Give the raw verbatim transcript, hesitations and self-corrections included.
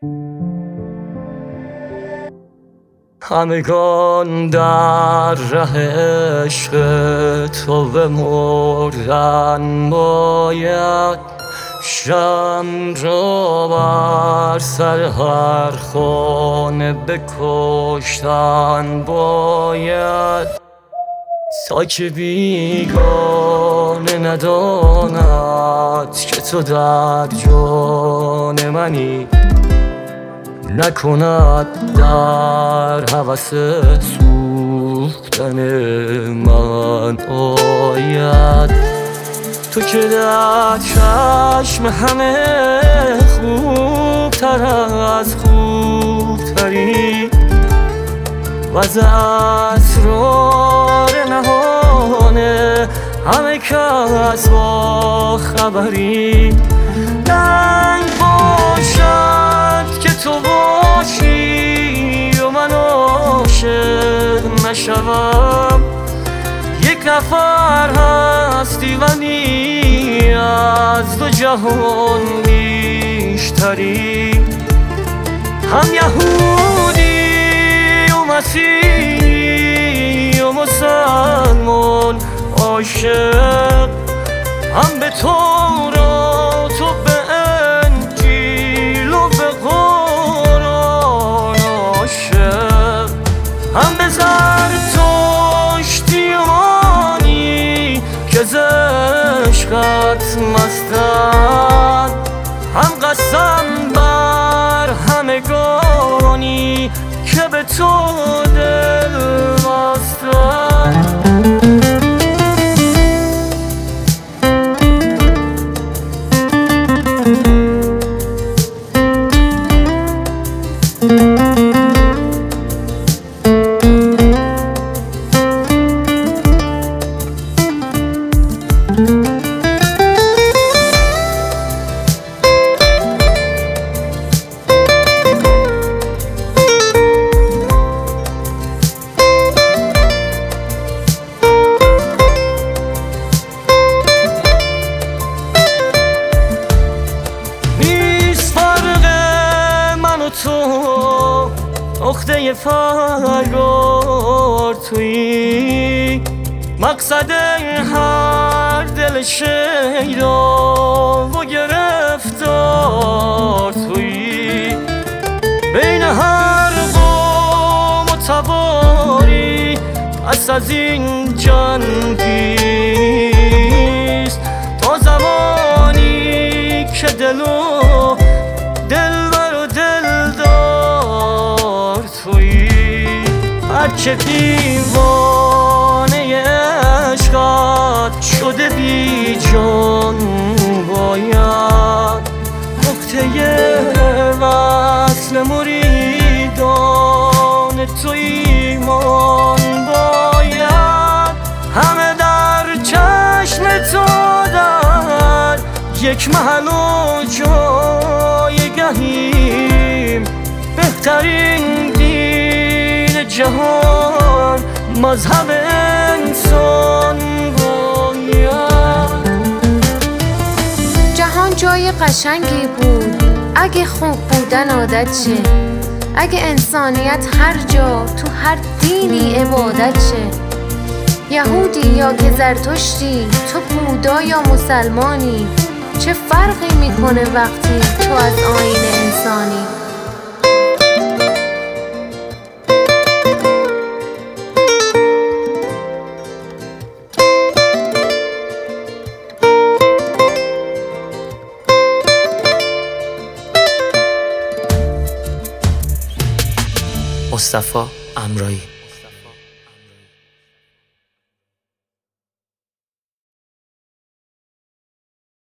همگان در ره عشق تو بمردن باید، شمع را بر سر هر خانه بکشتن باید، تا که بیگانه نداند که تو در جان منی، نکند در هوس سوختن من آید. تو که در چشم همه خوبتر از خوبتری، و از اسرار نهان همه کس با خبری، ننگ باشد که تو باشی و من عاشق نشوم. یک نفر هستی ولی از دو جهان بیشتری، هم یهودی و مسیحی و مسلمان عاشق، هم به تورات و به انجیل و به قرآن عاشق، هم به زرتشتی و مانی که ز عشقت مستند، هم قسم بر همگانی که به تو دل بستند. تو نقطه فرار تویی، مقصد هر دل شیدا و گرفتار تویی، بین هر قوم و تباری پس از این جنگیست، تا زمانی که دلو دلبر و دلدار تویی، هرچه دیوانه عشقت شده بی جان باید، نقطه وصل مریدان تو ایمان باید، همه در چشم تو در یک محل و جایگهیم، بهترین دین جهان مذهب انسان باید. جهان جای قشنگی بود اگه خوب بودن عادت شه، اگه انسانیت هر جا تو هر دینی عبادت شه، یهودی یا که زرتشتی، تو بودا یا مسلمانی، چه فرقی میکنه وقتی تو از آیین انسانی؟ مصطفی امرایی.